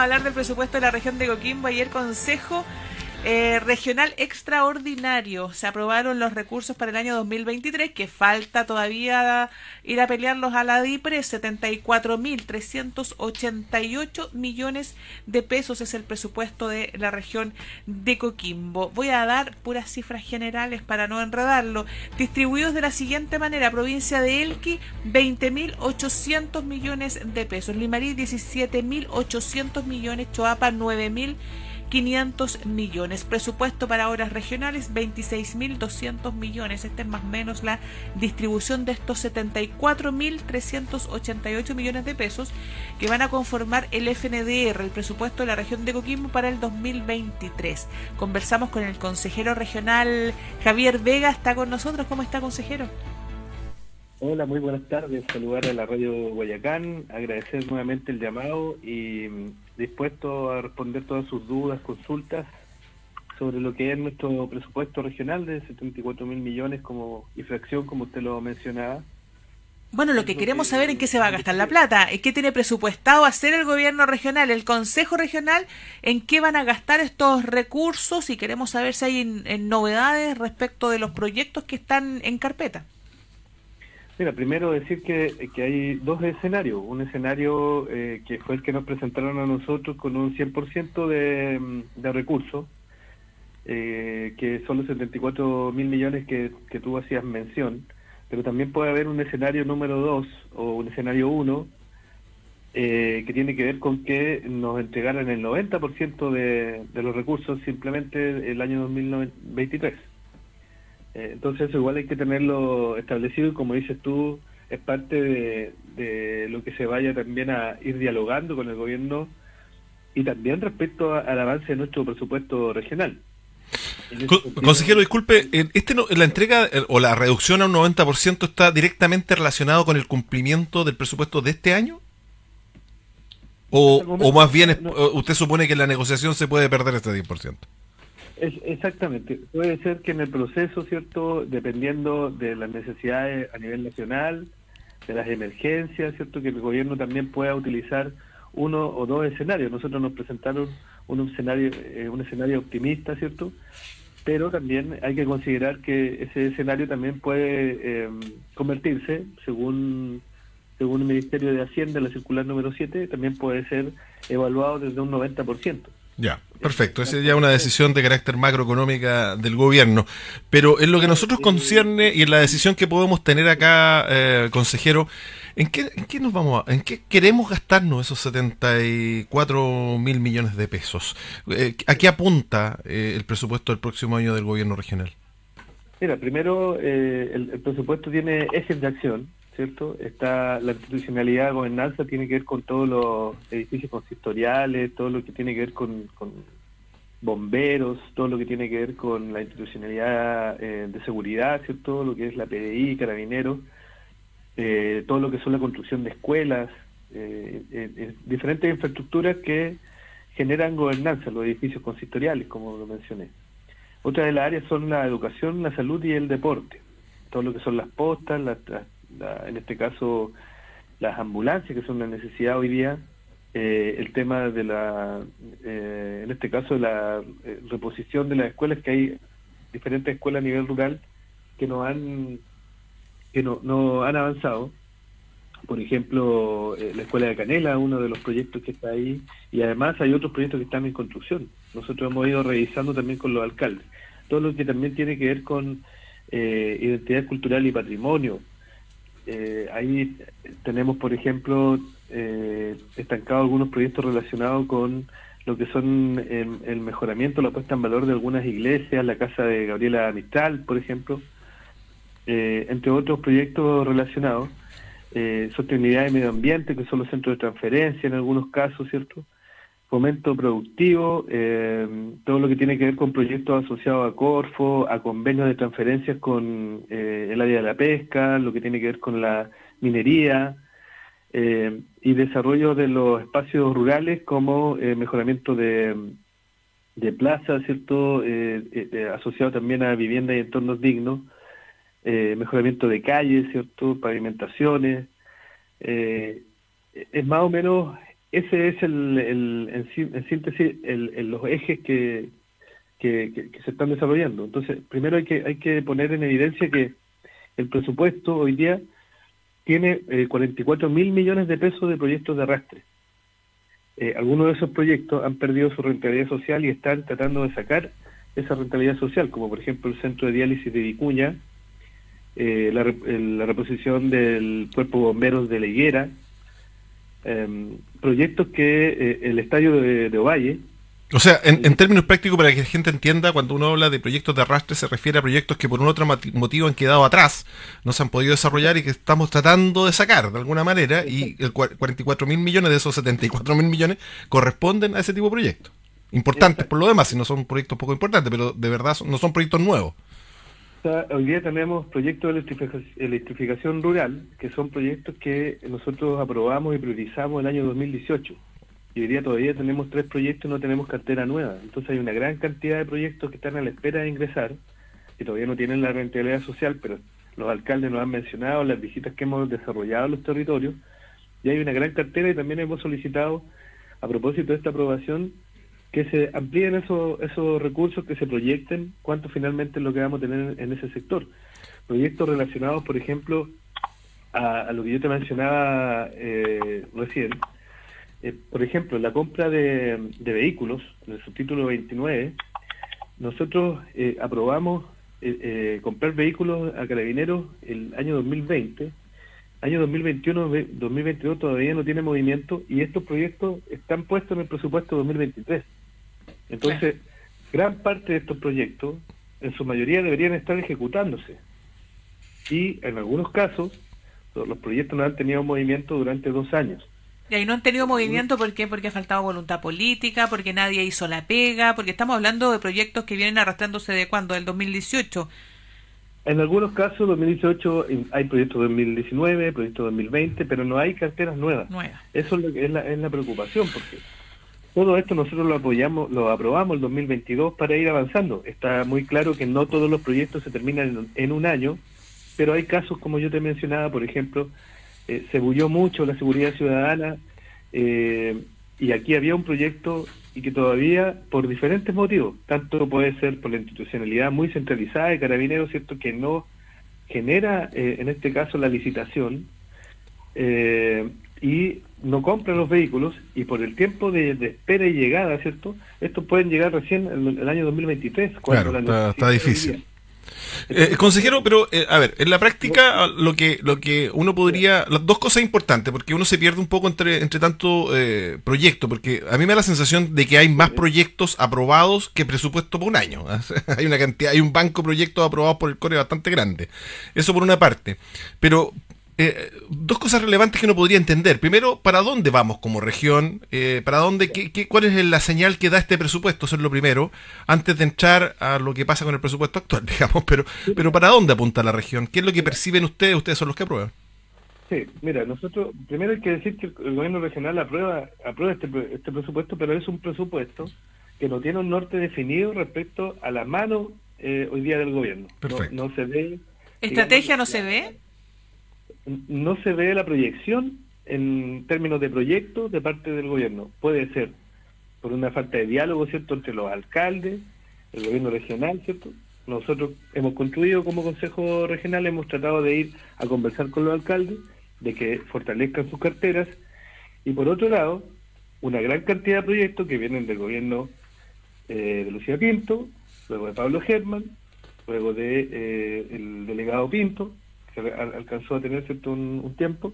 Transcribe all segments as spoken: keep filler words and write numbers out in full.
Hablar del presupuesto de la región de Coquimbo. Ayer Consejo eh, Regional Extraordinario. Se aprobaron los recursos para el año dos mil veintitrés, que falta todavía ir a pelearlos a la DIPRE. setenta y cuatro mil trescientos ochenta y ocho millones de pesos es el presupuesto de la región de Coquimbo. Voy a dar puras cifras generales para no enredarlo. Distribuidos de la siguiente manera: provincia de Elqui, veinte mil ochocientos millones de pesos; Limarí, diecisiete mil ochocientos millones; Choapa, nueve mil quinientos millones. Presupuesto para obras regionales, veintiséis mil doscientos millones. Esta es más o menos la distribución de estos setenta y cuatro mil trescientos ochenta y ocho millones de pesos que van a conformar el F N D R, el presupuesto de la región de Coquimbo para el dos mil veintitrés. Conversamos con el consejero regional Javier Vega. Está con nosotros. ¿Cómo está, consejero? Hola, muy buenas tardes. Saludar a la Radio Guayacán, agradecer nuevamente el llamado y dispuesto a responder todas sus dudas, consultas sobre lo que es nuestro presupuesto regional de setenta y cuatro mil millones como infracción, como usted lo mencionaba. Bueno, lo que queremos saber en qué se va a gastar la plata, en qué tiene presupuestado hacer el gobierno regional, el Consejo Regional, en qué van a gastar estos recursos, y queremos saber si hay en, en novedades respecto de los proyectos que están en carpeta. Mira, primero decir que, que hay dos escenarios. Un escenario eh, que fue el que nos presentaron a nosotros con un cien por ciento de, de recursos, eh, que son los setenta y cuatro mil millones que, que tú hacías mención, pero también puede haber un escenario número dos o un escenario uno, eh, que tiene que ver con que nos entregaran el noventa por ciento de, de los recursos simplemente el año dos mil veintitrés. Entonces eso igual hay que tenerlo establecido, y como dices tú, es parte de, de lo que se vaya también a ir dialogando con el gobierno, y también respecto a, al avance de nuestro presupuesto regional. Con, sentido, consejero, disculpe, este no, la entrega o la reducción a un noventa por ciento está directamente relacionado con el cumplimiento del presupuesto de este año, o, momento, o más bien es, no, usted supone que en la negociación se puede perder este diez por ciento. Es, exactamente, puede ser que en el proceso, ¿cierto?, dependiendo de las necesidades a nivel nacional, de las emergencias, ¿cierto?, que el gobierno también pueda utilizar uno o dos escenarios. Nosotros nos presentaron un escenario, eh, un escenario optimista, ¿cierto?, pero también hay que considerar que ese escenario también puede eh, convertirse, según según el Ministerio de Hacienda, la circular número siete, también puede ser evaluado desde un noventa por ciento. Ya, perfecto. Esa es ya una decisión de carácter macroeconómica del gobierno. Pero en lo que a nosotros concierne y en la decisión que podemos tener acá, eh, consejero, ¿en qué, en qué nos vamos a, en qué queremos gastarnos esos setenta y cuatro mil millones de pesos? Eh, ¿A qué apunta eh, el presupuesto del próximo año del gobierno regional? Mira, primero eh, el, el presupuesto tiene ejes de acción, ¿cierto? Está la institucionalidad de gobernanza, tiene que ver con todos los edificios consistoriales, todo lo que tiene que ver con, con bomberos, todo lo que tiene que ver con la institucionalidad eh, de seguridad, ¿cierto? Lo que es la P D I, Carabineros, eh, todo lo que son la construcción de escuelas, eh, eh, eh, diferentes infraestructuras que generan gobernanza, los edificios consistoriales, como lo mencioné. Otra de las áreas son la educación, la salud y el deporte, todo lo que son las postas, las, las La, en este caso las ambulancias, que son una necesidad hoy día, eh, el tema de la, eh, en este caso de la eh, reposición de las escuelas, que hay diferentes escuelas a nivel rural que no han que no, no han avanzado. Por ejemplo, eh, la escuela de Canela, uno de los proyectos que está ahí, y además hay otros proyectos que están en construcción. Nosotros hemos ido revisando también con los alcaldes todo lo que también tiene que ver con eh, identidad cultural y patrimonio. Eh, ahí tenemos, por ejemplo, eh, estancados algunos proyectos relacionados con lo que son el, el mejoramiento, la puesta en valor de algunas iglesias, la casa de Gabriela Mistral, por ejemplo, eh, entre otros proyectos relacionados, eh, sostenibilidad y medio ambiente, que son los centros de transferencia en algunos casos, ¿cierto? Fomento productivo, eh, todo lo que tiene que ver con proyectos asociados a Corfo, a convenios de transferencias con eh, el área de la pesca, lo que tiene que ver con la minería, eh, y desarrollo de los espacios rurales como eh, mejoramiento de, de plazas, ¿cierto? Eh, eh, asociado también a vivienda y entornos dignos, eh, mejoramiento de calles, ¿cierto? Pavimentaciones. Eh, es más o menos ese es el, el en, sí- en síntesis el, el- los ejes que, que, que- que se están desarrollando. Entonces, primero hay que hay que poner en evidencia que el presupuesto hoy día tiene eh, cuarenta y cuatro mil millones de pesos de proyectos de arrastre. Eh, algunos de esos proyectos han perdido su rentabilidad social y están tratando de sacar esa rentabilidad social, como por ejemplo el centro de diálisis de Vicuña, eh, la, rep- el- la reposición del cuerpo de bomberos de La Higuera, em, proyectos que eh, el estadio de, de Ovalle. O sea, en, en términos prácticos, para que la gente entienda, cuando uno habla de proyectos de arrastre, se refiere a proyectos que por un otro mati- motivo han quedado atrás, no se han podido desarrollar y que estamos tratando de sacar de alguna manera, y el cua- cuarenta y cuatro mil millones de esos setenta y cuatro mil millones corresponden a ese tipo de proyectos. Importantes por lo demás, si no son proyectos poco importantes, pero de verdad son- no son proyectos nuevos. O sea, hoy día tenemos proyectos de electrific- electrificación rural, que son proyectos que nosotros aprobamos y priorizamos el año dos mil dieciocho. Y hoy día todavía tenemos tres proyectos y no tenemos cartera nueva. Entonces hay una gran cantidad de proyectos que están a la espera de ingresar, que todavía no tienen la rentabilidad social, pero los alcaldes nos han mencionado las visitas que hemos desarrollado en los territorios, y hay una gran cartera, y también hemos solicitado, a propósito de esta aprobación, que se amplíen esos, esos recursos, que se proyecten cuánto finalmente es lo que vamos a tener en ese sector. Proyectos relacionados, por ejemplo, a, a lo que yo te mencionaba eh, recién. Eh, por ejemplo, la compra de, de vehículos, en el subtítulo veintinueve, nosotros eh, aprobamos eh, eh, comprar vehículos a Carabineros el año dos mil veinte. Año dos mil veintiuno, ve- dos mil veintidós todavía no tiene movimiento, y estos proyectos están puestos en el presupuesto dos mil veintitrés. Entonces, gran parte de estos proyectos, en su mayoría, deberían estar ejecutándose. Y en algunos casos, los los proyectos no han tenido movimiento durante dos años. Y ahí no han tenido movimiento, ¿por qué? Porque ha faltado voluntad política, porque nadie hizo la pega, porque estamos hablando de proyectos que vienen arrastrándose de cuándo, del dos mil dieciocho. En algunos casos, dos mil dieciocho, en- hay proyectos dos mil diecinueve, proyectos dos mil veinte, pero no hay carteras nuevas. Nueva. Eso es, lo que es, la, es la preocupación, porque todo esto nosotros lo apoyamos, lo aprobamos el dos mil veintidós para ir avanzando. Está muy claro que no todos los proyectos se terminan en, en un año, pero hay casos, como yo te mencionaba, por ejemplo, eh, se bulló mucho la seguridad ciudadana, eh, y aquí había un proyecto y que todavía, por diferentes motivos, tanto puede ser por la institucionalidad muy centralizada de Carabineros, ¿cierto?, que no genera, eh, en este caso, la licitación, eh, y no compra los vehículos, y por el tiempo de, de espera y llegada, ¿cierto?, estos pueden llegar recién en el año dos mil veintitrés. Claro, la está, está necesidad difícil. hoy día. Eh, consejero, pero eh, a ver, en la práctica lo que lo que uno podría, las dos cosas importantes, porque uno se pierde un poco entre entre tanto eh, proyecto, porque a mí me da la sensación de que hay más proyectos aprobados que presupuesto por un año. Hay una cantidad, hay un banco de proyectos aprobados por el C O R E bastante grande. Eso por una parte. Pero eh, dos cosas relevantes que uno podría entender. Primero, ¿para dónde vamos como región? Eh, ¿Para dónde? Qué, qué, ¿Cuál es la señal que da este presupuesto? Eso es lo primero, antes de entrar a lo que pasa con el presupuesto actual, digamos. Pero, pero ¿para dónde apunta la región? ¿Qué es lo que perciben ustedes? Ustedes son los que aprueban. Sí, mira, nosotros, primero hay que decir que el gobierno regional aprueba, aprueba este, pre- este presupuesto, pero es un presupuesto que no tiene un norte definido respecto a la mano eh, hoy día del gobierno. Perfecto. No, no se ve... ¿Estrategia no digamos, se ve? No se ve la proyección en términos de proyectos de parte del gobierno. Puede ser por una falta de diálogo, ¿cierto?, entre los alcaldes, el gobierno regional, ¿cierto? Nosotros hemos construido como Consejo Regional, hemos tratado de ir a conversar con los alcaldes, de que fortalezcan sus carteras, y por otro lado, una gran cantidad de proyectos que vienen del gobierno eh, de Lucía Pinto, luego de Pablo Germán, luego de eh, el delegado Pinto, que al- alcanzó a tener cierto un, un tiempo,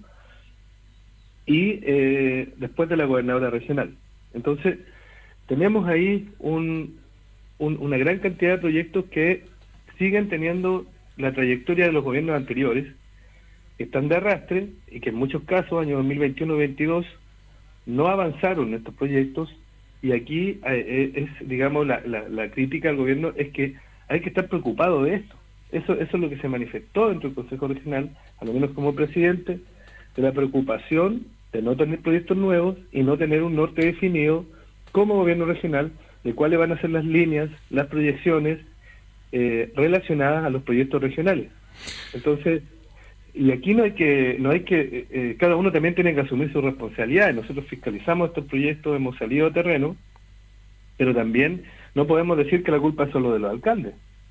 y eh, después de la gobernadora regional. Entonces, tenemos ahí un, un- una gran cantidad de proyectos que siguen teniendo la trayectoria de los gobiernos anteriores, que están de arrastre, y que en muchos casos, años dos mil veintiuno y veintidós, no avanzaron estos proyectos, y aquí eh, es, digamos, la, la, la crítica al gobierno es que hay que estar preocupado de esto. Eso, eso es lo que se manifestó dentro del Consejo Regional, a lo menos como presidente, de la preocupación de no tener proyectos nuevos y no tener un norte definido como gobierno regional de cuáles van a ser las líneas, las proyecciones eh, relacionadas a los proyectos regionales. Entonces, y aquí no hay que, no hay que, eh, cada uno también tiene que asumir su responsabilidad. Nosotros fiscalizamos estos proyectos, hemos salido a terreno, pero también no podemos decir que la culpa es solo de los alcaldes,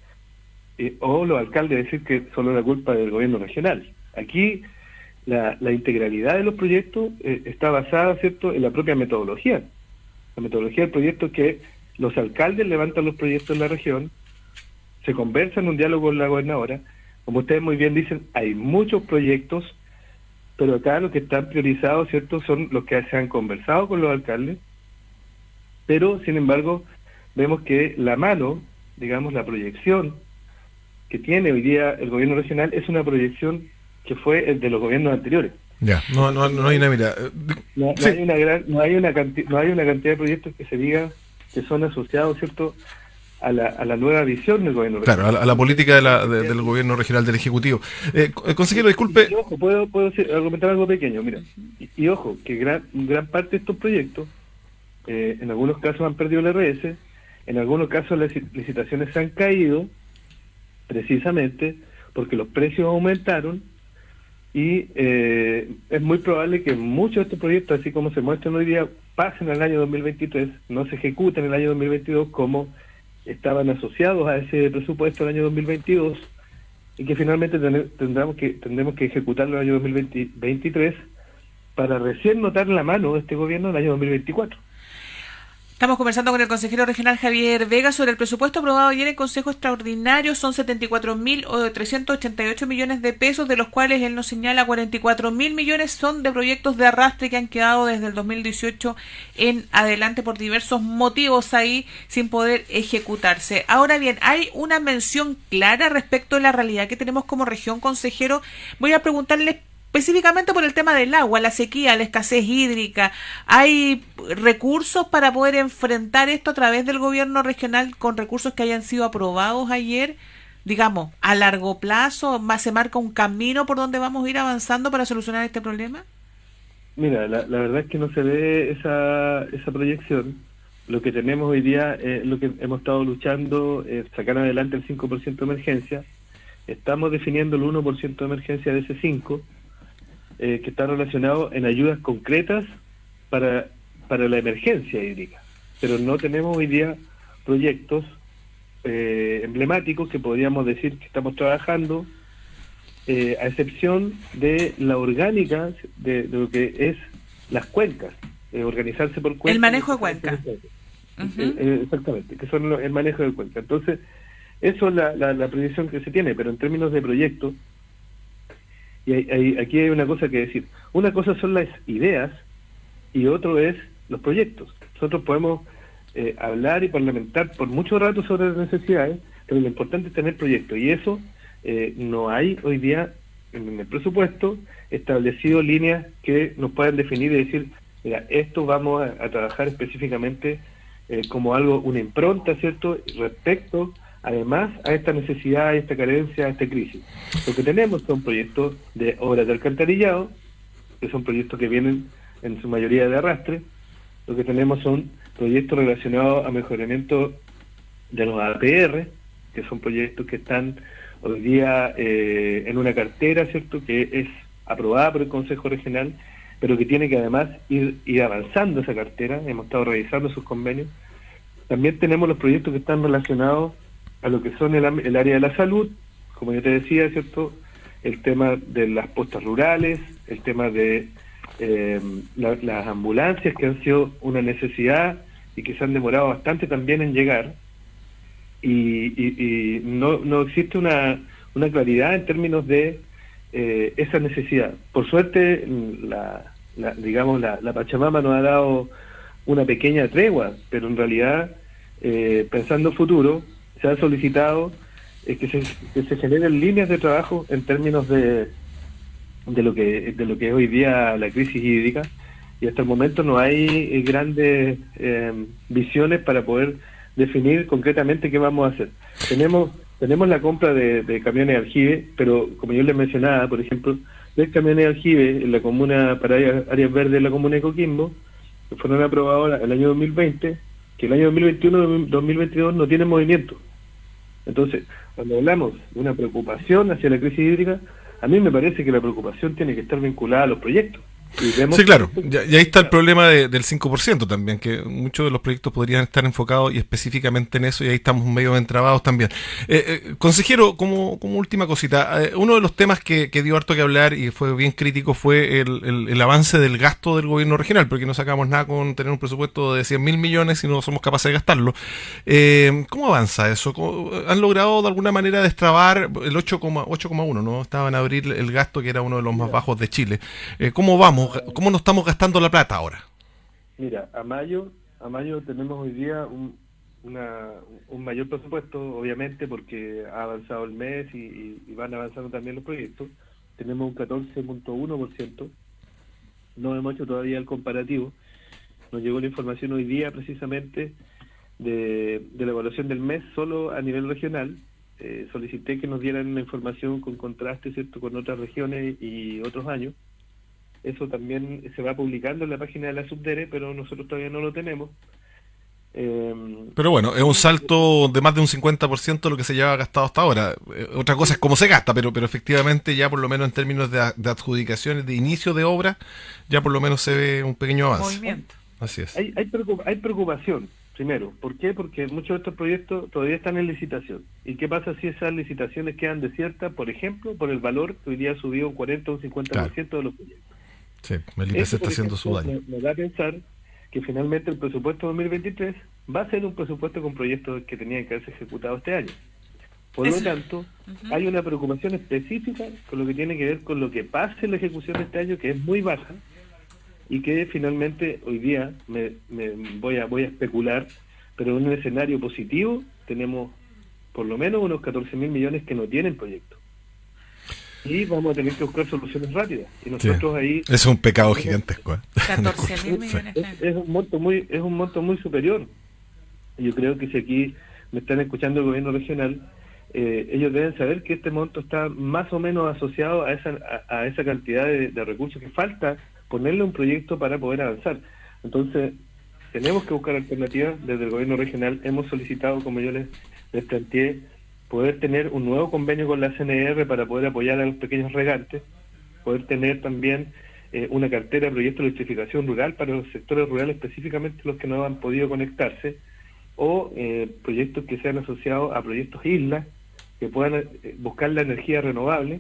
eh, o los alcaldes decir que solo es la culpa del gobierno regional. Aquí la, la integralidad de los proyectos eh, está basada, ¿cierto?, en la propia metodología. La metodología del proyecto es que los alcaldes levantan los proyectos en la región, se conversa en un diálogo con la gobernadora. Como ustedes muy bien dicen, hay muchos proyectos, pero acá los que están priorizados, ¿cierto?, son los que se han conversado con los alcaldes, pero sin embargo vemos que la mano, digamos, la proyección que tiene hoy día el gobierno regional es una proyección que fue el de los gobiernos anteriores. Ya, no, no, no hay una mira. No, no Sí. hay una gran, no hay una canti- no hay una cantidad de proyectos que se diga que son asociados, ¿cierto?, a la, a la nueva visión del gobierno Claro, regional. a la, a la política de la, de- del gobierno regional, del Ejecutivo. Eh, co- consejero, disculpe. Y, y ojo, puedo, puedo decir- argumentar algo pequeño, mira. Y, y ojo, que gran, gran parte de estos proyectos, eh, en algunos casos han perdido el R S, en algunos casos las licitaciones se han caído, precisamente porque los precios aumentaron, y eh, es muy probable que muchos de estos proyectos, así como se muestran hoy día, pasen al año dos mil veintitrés, no se ejecuten en el año dos mil veintidós como estaban asociados a ese presupuesto del año dos mil veintidós, y que finalmente ten- tendremos que tendremos que ejecutarlo en el año dos mil veintitrés para recién notar la mano de este gobierno en el año dos mil veinticuatro. Estamos conversando con el consejero regional Javier Vega sobre el presupuesto aprobado ayer en Consejo Extraordinario. Son setenta y cuatro mil trescientos ochenta y ocho millones de pesos, de los cuales él nos señala cuarenta y cuatro mil millones son de proyectos de arrastre que han quedado desde el dos mil dieciocho en adelante por diversos motivos ahí sin poder ejecutarse. Ahora bien, hay una mención clara respecto a la realidad que tenemos como región, consejero. Voy a preguntarle específicamente por el tema del agua, la sequía, la escasez hídrica. ¿Hay recursos para poder enfrentar esto a través del gobierno regional con recursos que hayan sido aprobados ayer? Digamos, a largo plazo, ¿más se marca un camino por donde vamos a ir avanzando para solucionar este problema? Mira, la, la verdad es que no se ve esa, esa proyección. Lo que tenemos hoy día es lo que hemos estado luchando, eh, sacar adelante el cinco por ciento de emergencia. Estamos definiendo el uno por ciento de emergencia de ese cinco por ciento, eh, que está relacionado en ayudas concretas para, para la emergencia hídrica. Pero no tenemos hoy día proyectos eh, emblemáticos que podríamos decir que estamos trabajando, eh, a excepción de la orgánica de, de lo que es las cuencas, eh, organizarse por cuencas. El manejo de cuenca. Uh-huh. Eh, eh, exactamente, que son lo, el manejo de cuenca. Entonces, eso es la, la, la proyección que se tiene, pero en términos de proyectos, y hay, hay, aquí hay una cosa que decir. Una cosa son las ideas y otro es los proyectos. Nosotros podemos eh, hablar y parlamentar por mucho rato sobre las necesidades, pero lo importante es tener proyectos, y eso eh, no hay hoy día en el presupuesto establecido líneas que nos puedan definir y decir, mira, esto vamos a, a trabajar específicamente eh, como algo, una impronta, ¿cierto?, respecto además a esta necesidad, a esta carencia, a esta crisis. Lo que tenemos son proyectos de obras de alcantarillado, que son proyectos que vienen en su mayoría de arrastre. Lo que tenemos son proyectos relacionados a mejoramiento de los A P R, que son proyectos que están hoy día eh, en una cartera, ¿cierto?, que es aprobada por el Consejo Regional, pero que tiene que además ir, ir avanzando esa cartera. Hemos estado revisando sus convenios. También tenemos los proyectos que están relacionados a lo que son el, el área de la salud, como yo te decía, ¿cierto?, el tema de las postas rurales, el tema de eh, la, las ambulancias, que han sido una necesidad y que se han demorado bastante también en llegar, y, y, y no, no existe una, una claridad en términos de eh, esa necesidad. Por suerte, la, la, digamos, la, la Pachamama nos ha dado una pequeña tregua, pero en realidad, eh, pensando futuro, se ha solicitado eh, que, se, que se generen líneas de trabajo en términos de, de lo que de lo que es hoy día la crisis hídrica, y hasta el momento no hay eh, grandes eh, visiones para poder definir concretamente qué vamos a hacer. Tenemos tenemos la compra de, de camiones aljibe, pero como yo les mencionaba, por ejemplo, tres camiones aljibe en la comuna, para áreas, áreas verdes de la comuna de Coquimbo, que fueron aprobados el año dos mil veinte, que el año dos mil veintiuno dos mil veintidós no tienen movimiento. Entonces, cuando hablamos de una preocupación hacia la crisis hídrica, a mí me parece que la preocupación tiene que estar vinculada a los proyectos. Y vemos Sí, claro, que- y ahí está el problema de- del cinco por ciento también, que muchos de los proyectos podrían estar enfocados y específicamente en eso, y ahí estamos medio entrabados también. Eh, eh, consejero, como, como última cosita, eh, uno de los temas que, que dio harto que hablar y fue bien crítico fue el, el, el avance del gasto del gobierno regional, porque no sacamos nada con tener un presupuesto de cien mil millones si no somos capaces de gastarlo. Eh, ¿Cómo avanza eso? ¿Cómo- ¿Han logrado de alguna manera destrabar el ocho coma uno, ¿no? Estaba en abril el gasto, que era uno de los más bajos de Chile. Eh, ¿Cómo vamos? ¿Cómo nos estamos gastando la plata ahora? Mira, a mayo, a mayo tenemos hoy día un, una, un mayor presupuesto, obviamente, porque ha avanzado el mes y, y- y van avanzando también los proyectos. Tenemos un catorce punto uno por ciento. No hemos hecho todavía el comparativo. Nos llegó la información hoy día precisamente de, de la evaluación del mes solo a nivel regional. Eh, solicité que nos dieran una información con contraste, ¿cierto?, con otras regiones y otros años. Eso también se va publicando en la página de la Subdere, pero nosotros todavía no lo tenemos. Eh, Pero bueno, es un salto de más de un cincuenta por ciento de lo que se lleva gastado hasta ahora. Eh, otra cosa es cómo se gasta, pero pero efectivamente ya por lo menos en términos de, a- de adjudicaciones, de inicio de obra, ya por lo menos se ve un pequeño avance. Movimiento. Así es. hay, hay, preocup- hay preocupación, primero. ¿Por qué? Porque muchos de estos proyectos todavía están en licitación. ¿Y qué pasa si esas licitaciones quedan desiertas, por ejemplo, por el valor que hoy día ha subido un cuarenta o un cincuenta por ciento de los proyectos? Sí, Melita se Eso, está por haciendo su ejemplo, daño. me, me da a pensar que finalmente el presupuesto dos mil veintitrés va a ser un presupuesto con proyectos que tenían que haberse ejecutado este año. Por lo Eso. tanto, Ujú. hay una preocupación específica con lo que tiene que ver con lo que pase en la ejecución de este año, que es muy baja, y que finalmente hoy día me, me voy a voy a especular, pero en un escenario positivo tenemos por lo menos unos catorce mil millones que no tienen proyecto. Y vamos a tener que buscar soluciones rápidas. Y Sí. nosotros ahí Es un pecado gigantesco. ¿eh? catorce mil millones. es, es un monto muy es un monto muy superior. Yo creo que si aquí me están escuchando el gobierno regional, eh, ellos deben saber que este monto está más o menos asociado a esa a, a esa cantidad de, de recursos que falta ponerle un proyecto para poder avanzar. Entonces, tenemos que buscar alternativas. Desde el gobierno regional hemos solicitado, como yo les, les planteé, poder tener un nuevo convenio con la C N R para poder apoyar a los pequeños regantes, poder tener también eh, una cartera de proyectos de electrificación rural para los sectores rurales, específicamente los que no han podido conectarse, o eh, proyectos que sean asociados a proyectos islas, que puedan eh, buscar la energía renovable,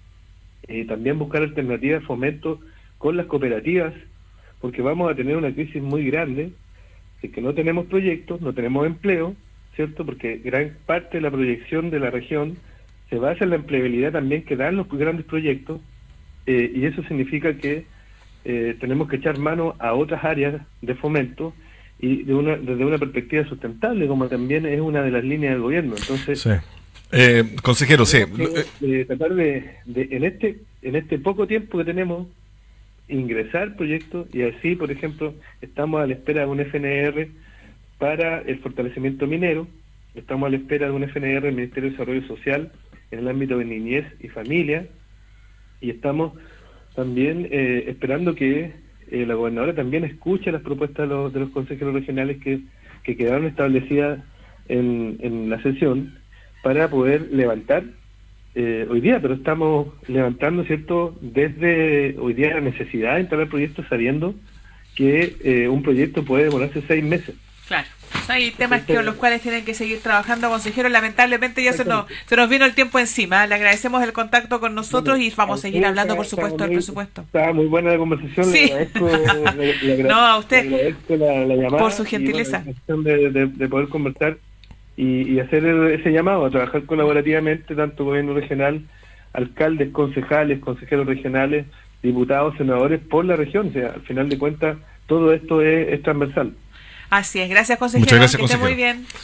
eh, también buscar alternativas de fomento con las cooperativas, porque vamos a tener una crisis muy grande, si es que no tenemos proyectos, no tenemos empleo, ¿cierto? Porque gran parte de la proyección de la región se basa en la empleabilidad también que dan los grandes proyectos, eh, y eso significa que eh, tenemos que echar mano a otras áreas de fomento y de una, desde una perspectiva sustentable, como también es una de las líneas del gobierno. Entonces, Sí. Eh, consejero, sí. tenemos que, eh, tratar de, de en este en este poco tiempo que tenemos ingresar proyectos, y así, por ejemplo, estamos a la espera de un F N R para el fortalecimiento minero, estamos a la espera de un F N R del Ministerio de Desarrollo Social en el ámbito de niñez y familia, y estamos también eh, esperando que eh, la gobernadora también escuche las propuestas de los, de los consejeros regionales que, que quedaron establecidas en, en la sesión para poder levantar eh, hoy día, pero estamos levantando, ¿cierto?, desde hoy día la necesidad de instalar proyectos sabiendo que eh, un proyecto puede demorarse seis meses. Claro. Hay temas que, con los cuales tienen que seguir trabajando, consejero. Lamentablemente ya se nos, se nos vino el tiempo encima. Le agradecemos el contacto con nosotros y vamos a seguir hablando, por supuesto, del presupuesto. Estaba muy buena la conversación. Sí. Le agradezco, le, le agra- No, a usted. le agradezco la, la llamada Por su gentileza. Y, bueno, la cuestión de, de, de poder conversar y, y hacer ese llamado a trabajar colaborativamente, tanto gobierno regional, alcaldes, concejales, consejeros regionales, diputados, senadores, por la región. O sea, al final de cuentas, todo esto es, es transversal. Así es. Gracias, consejero. Muchas gracias, que esté muy consejero. bien.